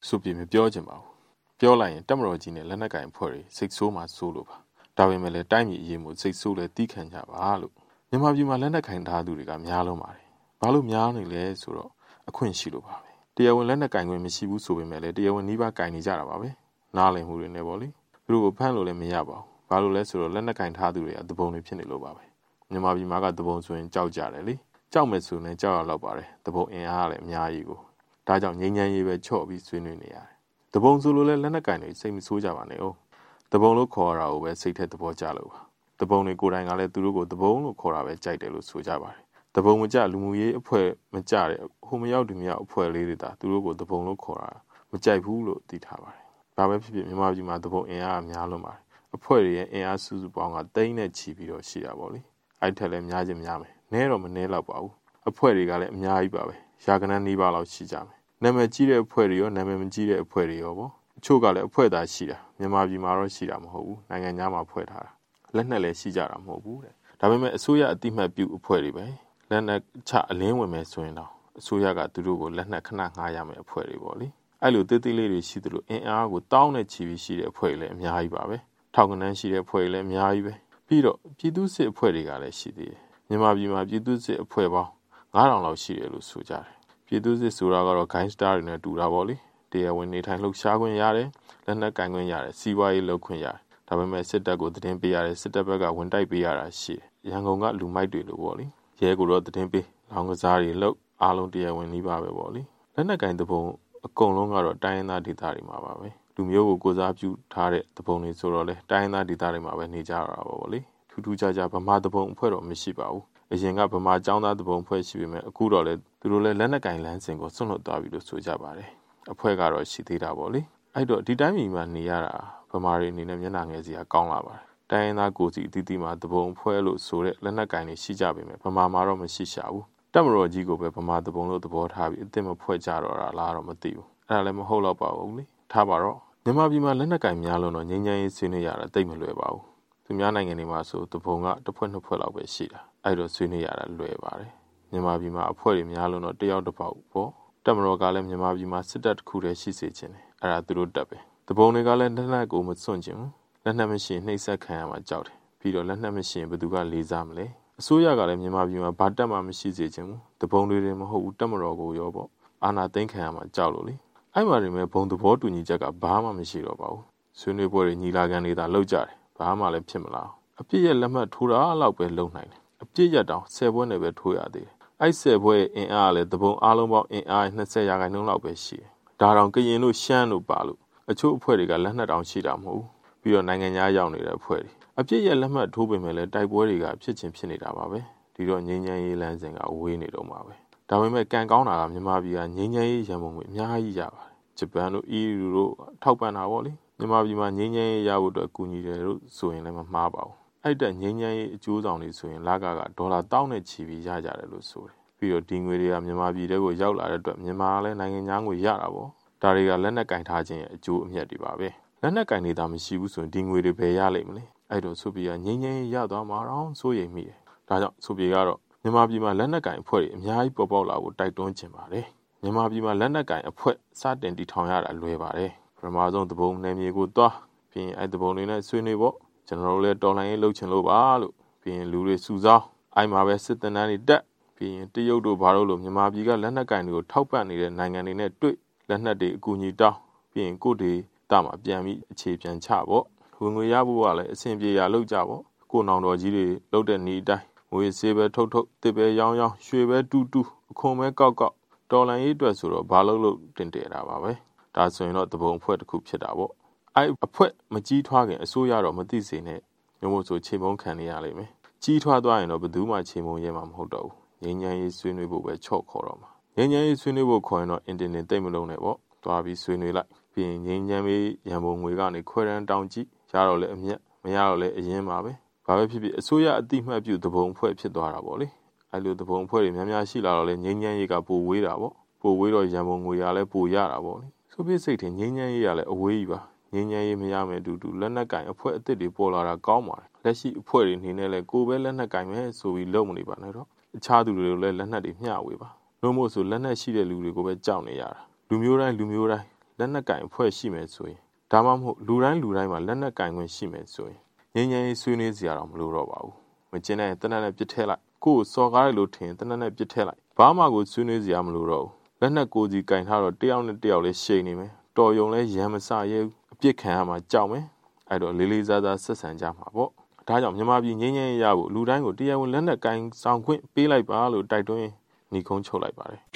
ဆိုပြီးမပြောချင်ပါဘူးပြောလိုက်ရင်တက်မတော်ကြီးနဲ့လက်နက်ကင်ဖွဲ့တွေစိတ်ဆိုးမှဆိုးလို့ပါဒါပေမဲ့လည်းတိုင်းပြည်အရေးမှုစိတ်ဆိုးလဲတီးခံကြပါလို့မြန်မာပြည်မှာလက်နက်ကင်ထားသူတွေကများလုံးပါတယ်ဘာလို့များနေလဲဆိုတော့အခွင့်ရှိလို့ပါပဲတရားဝင်လက်နက်ကင်ခွင့်မရှိဘူးဆိုပေမဲ့လည်းတရားဝင်နှီးပါကင်နေကြတာပါပဲနားလည်မှုတွေနဲ့ပေါ့လေသူတို့ကိုဖမ်းလို့လည်းမရပါဘူးဘာလို့လဲဆိုတော့လက်နက်ကင်ထားသူတွေကတပုံတွေဖြစ်နေလို့ပါပဲမြန်မာပြည်မှာကတပုံဆိုရင်ကြောက်ကြတယ်လေကြောက်မယ်ဆိုရင်ကြောက်ရတော့ပါတယ်တပုံအင်အားကလည်းအများကြီးကိုဒါကြောင့်ငြိမ်းချမ်းရေးပဲချော့ပြီးဆွေးနွေးနေရတယ်တပုံဆိုလို့လည်းလက်နက်ကင်တွေစိတ်မဆိုးကြပါနဲ့ဟုတ်တပုံလို့ခေါ်ရတာကိုပဲစိတ်ထဲသဘောကျလို့ပါတပုံတွေကိုယ်တိုင်ကလည်းသူတို့ကိုတပုံလို့ခေါ်တာပဲကြိုက်တယ်လို့ဆိုကြပါတယ်တပုံမကြလူမှုရေးအဖွဲ့မကြတဲ့ဟိုမရောက်ဒီမရောက်အဖွဲ့လေးတွေဒါသူတို့ကိုတပုံလို့ခေါ်တာမကြိုက်ဘူးလို့သိထားပါတယ်ဒါပဲဖြစ်ဖြစ်မြန်မာပြည်မှာတပုံအင်အားအများလုံးပါတယ်အဖွဲ့တွေရဲ့အင်အားစုစုပေါင်းကတိန်းနဲ့ချီပြီးတော့ရှိတာပေါ့လေအဲ့ထက်လည်းများချင်းများမယ်နဲတော့မနဲတော့ပါဘူးအဖွဲ့တွေကလည်းအများကြီးပါပဲရာခိုင်နှုန်းနှီးပါလောက်ရှိကြမယ်နာမည်ကြီးတဲ့အဖွဲ့တွေရောနာမည်မကြီးတဲ့အဖွဲ့တွေရောပေါ့အချို့ကလည်းအဖွဲ့သားရှိတာမြန်မာပြည်မှာတော့ရှိတာမဟုတ်ဘူးနိုင်ငံခြားမှာဖွဲ့ထားတာလက်နက်လည်းရှိကြတာမဟုတ်ဘူးတဲ့ဒါပေမဲ့အစိုးရအတိမတ်ပြုအဖွဲ့တွေပဲလက်နက်ချအလင်းဝင်မယ်ဆိုရင်တော့အစိုးရကသူတို့ကိုလက်နက်ခဏငှားရမယ်အဖွဲ့တွေပေါ့လေအဲ့လိုတေးသေးလေးတွေရှိသလိုအင်အားကိုတောင်းနဲ့ချီပြီးရှိတဲ့အဖွဲ့တွေလည်းအများကြီးပါပဲထောက်ကနန်းရှိတဲ့အဖွဲ့တွေလည်းအများကြီးပဲပြီးတော့ပြည်သူ့စစ်အဖွဲ့တွေကလည်းရှိသေးတယ်မြန်မာပြည်မှာပြည်သူ့စစ်အဖွဲ့ပေါင်း9000လောက်ရှိတယ်လို့ဆိုကြတယ်ပြည်သူ့စစ်ဆိုတာကတော့ gangster တွေနဲ့တူတာပေါ့လေတရားဝင်နေထိုင်လှုပ်ရှားခွင့်ရတယ်လက်နက်ကင်ခွင့်ရတယ်စီးပွားရေးလုပ်ခွင့်ရတယ်ဒါပေမဲ့စစ်တပ်ကိုသတင်းပေးရတယ်စစ်တပ်ဘက်ကဝင်တိုက်ပေးရတာရှိတယ်ရန်ကုန်ကလူမိုက်တွေလို့ပေါ့လေရဲကိုတော့သတင်းပေးလောင်းကစားတွေလုပ်အားလုံးတရားဝင်နှီးပါပဲပေါ့လေလက်နက်ကင်တပုံအကုန်လုံးကတော့တိုင်းရင်းသားဒေသတွေမှာပါပဲလူမျိုးကိုကိုစားပြုထားတဲ့တပုံတွေဆိုတော့လေတိုင်းရင်းသားဒေသတွေမှာပဲနေကြရတာပေါ့လေထူးထူးခြားခြားဗမာတပုံအဖွဲ့တော့မရှိပါဘူးအရင်ကဗမာကျောင်းသားတပုံဖွဲ့ရှိပေမဲ့အခုတော့လေသူတို့လည်းလက်နက်ကင်လမ်းစဉ်ကိုစွန့်လွတ်သွားပြီလို့ဆိုကြပါတယ်အဖွဲ့ကတော့ရှိသေးတာပေါ့လေအဲ့တော့ဒီတိုင်းပြည်မှာနေရတာဗမာတွေအနေနဲ့မျက်နှာငယ်စရာကောင်းလာပါတယ်တိုင်းရင်းသားကိုယ်စီအသီးသီးမှာတပုံဖွဲ့လို့ဆိုတဲ့လက်နက်ကင်တွေရှိကြပေမဲ့ဗမာမှာတော့မရှိရှာဘူးတက်မတော်ကြီးကိုပဲဗမာတပုံလို့သဘောထားပြီးအစ်စ်မဖွဲ့ကြတော့တာလားတော့မသိဘူးအဲ့ဒါလည်းမဟုတ်တော့ပါဘူးလေထားပါတော့မြန်မာပြည်မှာလက်နက်ကင်များလို့တော့ငြိမ်းချမ်းရေးဆွေးနွေးရတာတိတ်မလွယ်ပါဘူးသူများနိုင်ငံတွေမှာဆိုတပုံကတစ်ဖွဲ့နှစ်ဖွဲ့လောက်ပဲရှိတာအဲ့တော့ဆွေးနွေးရတာလွယ်ပါတယ်မြန်မာပြည်မှာအဖွဲ့တွေများလို့တော့တယောက်တစ်ပေါက်ပေါ့တက်မတော်ကလည်းမြန်မာပြည်မှာစစ်တပ်တစ်ခုတည်းရှိစေချင်တယ်အဲ့ဒါသူတို့တက်ပဲတပုံတွေကလည်းလက်နက်ကိုမစွန့်ချင်ဘူးလက်နက်မရှိရင်နှိပ်စက်ခံရမှာကြောက်တယ်ပြီးတော့လက်နက်မရှိရင်ဘယ်သူကလေးစားမလဲအစိုးရကလည်းမြန်မာပြည်မှာဘာတက်မှမရှိစေချင်ဘူးတပုံတွေမဟုတ်ဘူးတက်မတော်ကိုရောပေါ့အာဏာသိမ်းခံရမှာကြောက်လို့လေအဲ့မှာတွေမဲ့ဘုံသဘောတူညီချက်ကဘာမှမရှိတော့ပါဘူးဆွေးနွေးပွဲတွေညီလာခံတွေသာလုပ်ကြတယ်ဘာမှလည်းဖြစ်မလားအပြစ်ရဲ့လက်မှတ်ထိုးတာလောက်ပဲလုပ်နိုင်တယ်အပြစ်ရတောင်10ပွဲနဲ့ပဲထိုးရသေးတယ်အဲ့10ပွဲအင်အားလည်းတပုံအားလုံးပေါင်းအင်အား20ရာခိုင်နှုန်းလောက်ပဲရှိတယ်ဒါတောင်ကရင်တို့ရှမ်းတို့ပါလို့အချို့အဖွဲ့တွေကလက်နက်တောင်ရှိတာမဟုတ်ဘူးပြီးတော့နိုင်ငံသားရောက်နေတဲ့အဖွဲ့တွေအပြစ်ရဲ့လက်မှတ်ထိုးပေမဲ့လည်းတိုက်ပွဲတွေကဖြစ်ချင်းဖြစ်နေတာပါပဲဒီတော့ငြိမ်းချမ်းရေးလမ်းစဉ်ကဝေးနေတော့မှာပဲဒါပေမဲ့ကံကောင်းတာကမြန်မာပြည်ကငြိမ်းချမ်းရေးရန်ပုံငွေအများကြီးရပါတယ်ဂျပန်တို့ EU တို့ထောက်ပံ့တာပေါ့လေမြန်မာပြည်မှာငြိမ်းချမ်းရေးရဖို့အတွက်ကူညီတယ်လို့ဆိုရင်လည်းမမှားပါဘူးအဲ့တဲ့ငြိမ်းချမ်းရေးအကျိုးဆောင်တွေဆိုရင်လကဒေါ်လာ1000နဲ့ချီပြီးရကြတယ်လို့ဆိုတယ်ပြီးတော့ဒီငွေတွေကမြန်မာပြည်ထဲကိုရောက်လာတဲ့အတွက်မြန်မာကလည်းနိုင်ငံသားငွေရတာပေါ့ဒါတွေကလက်နက်ကင်ထားခြင်းရဲ့အကျိုးအမြတ်တွေပါပဲလက်နက်ကင်နေတာမရှိဘူးဆိုရင်ဒီငွေတွေဘယ်ရလိမ့်မလဲအဲ့တော့ဆိုပြီးငြိမ်းချမ်းရေးရသွားမှာတော့စိုးရိမ်မိတယ်ဒါကြောင့်ဆိုပြီးကတော့မြန်မာပြည်မှာလက်နက်ကင်အဖွဲ့တွေအများကြီးပေါ်ပေါက်လာဖို့တိုက်တွန်းခြင်းပါတယ်မြန်မာပြည်မှာလက်နက်ကင်အဖွဲ့စတင်တည်ထောင်ရတာလွယ်ပါတယ်ပထမဆုံးတပုံနယ်မြေကိုသွားပြီးရင်အဲ့တပုံတွေနဲ့ဆွေးနွေးဖို့ကျွန်တော်တို့လည်းတော်လှန်ရေးလုပ်ချင်လို့ပါလို့ပြီးရင်လူတွေစုဆောင်းအဲ့မှာပဲစစ်တပ်တွေတက်ပြီးရင်တရုတ်တို့ဘာလို့လို့မြန်မာပြည်ကလက်နက်ကင်တွေကိုထောက်ပံ့နေတဲ့နိုင်ငံတွေနဲ့တွေ့လက်နက်တွေအကူအညီတောင်းပြီးရင်ကိုယ်တွေတာမှာပြန်ပြီးအခြေပြန်ချပေါ့ဝင်ငွေရဖို့ကလည်းအဆင်ပြေရလောက်ကြပေါ့ကိုနောင်တော်ကြီးတွေလှုပ်တဲ့နေတိုင်းငွေစေးပဲထုတ်တစ်ပဲရောင်းရွှေပဲတူအခွန်ပဲကောက်တော်လန်ရေးအတွက်ဆိုတော့ဘာလို့တင်တယ်တာပါပဲဒါဆိုရင်တော့တပုံအဖွဲ့တစ်ခုဖြစ်တာပေါ့အဲ့အဖွဲ့မကြီးထွားခင်အစိုးရတော့မသိစေနဲ့မျိုးမို့ဆိုချိန်မုံခံနေရလိမ့်မယ်ကြီးထွားသွားရင်တော့ဘယ်သူမှချိန်မုံရဲမှာမဟုတ်တော့ဘူးငြိမ်းချမ်းရေးဆွေးနွေးဖို့ပဲချော့ခေါ်တော့မှာငြိမ်းချမ်းရေးဆွေးနွေးဖို့ခေါ်ရင်တော့အင်တင်တိတ်မလုံးနဲ့ပေါ့သွားပြီးဆွေးနွေးလိုက်ပြီးရင်ငြိမ်းချမ်းရေးရန်ပုံငွေကနေခွဲရန်တောင်းကြည့်ရတော့လေအမြတ်မရတော့လေအရင်ပါပဲဘာပဲဖြစ်ဖြစ်အစိုးရအတိမတ်ပြုတပုံအဖွဲ့ဖြစ်သွားတာပေါ့လေအဲ့လိုတပုံအဖွဲ့တွေများများရှိလာတော့လေငြိမ်းချမ်းရေးကပိုဝေးတာပေါ့ပိုဝေးတော့ရန်ပုံငွေရလဲပိုရတာပေါ့လေဆိုပြစိတ်ထင်ငြိမ်းချမ်းရေးရလဲအဝေးကြီးပါငြိမ်းချမ်းရေးမရမယ်တူလက်နက်ကင်အဖွဲ့အစ်စ်တွေပေါ်လာတာကောင်းပါတယ်လက်ရှိအဖွဲ့တွေနေနဲ့လဲကိုပဲလက်နက်ကင်မယ်ဆိုပြီးလုပ်မနေပါနဲ့တော့အခြားသူတွေကိုလည်းလက်နက်တွေမျှဝေပါလို့မို့ဆိုလက်နက်ရှိတဲ့လူတွေကိုပဲကြောက်နေရတာလူမျိုးတိုင်းလက်နက်ကင်အဖွဲ့ရှိမယ်ဆိုရင်ဒါမှမဟုတ်လူတိုင်းမှာလက်နက်ကင်ခွင့်ရှိမယ်ဆိုရင်ငြိမ်းချမ်းရေးဆွေးနွေးစရာတော့မလိုတော့ပါဘူးမကျင်းတဲ့တနက်နဲ့ပြစ်ထဲလိုက်ကိုယ်စော်ကားရလို့ထင်တနက်နဲ့ပြစ်ထဲလိုက်ဘာမှကိုဆွေးနွေးစရာမလိုတော့ဘူးလက်နက်ကိုစီကင်ထားတော့တယောက်နဲ့တယောက်လေးရှိနေမယ်တော်ယုံလဲရံမစရဲဘူးအပြစ်ခံရမှာကြောက်မယ်အဲ့တော့လေးလေးစားစားဆက်ဆံကြမှာပေါ့ဒါကြောင့်မြန်မာပြည်ငြိမ်းချမ်းရေးရဖို့လူတိုင်းကိုတရားဝင်လက်နက်ကင်ဆောင်ခွင့်ပေးလိုက်ပါလို့တိုက်တွန်းညီကုန်းချုပ်လိုက်ပါတယ်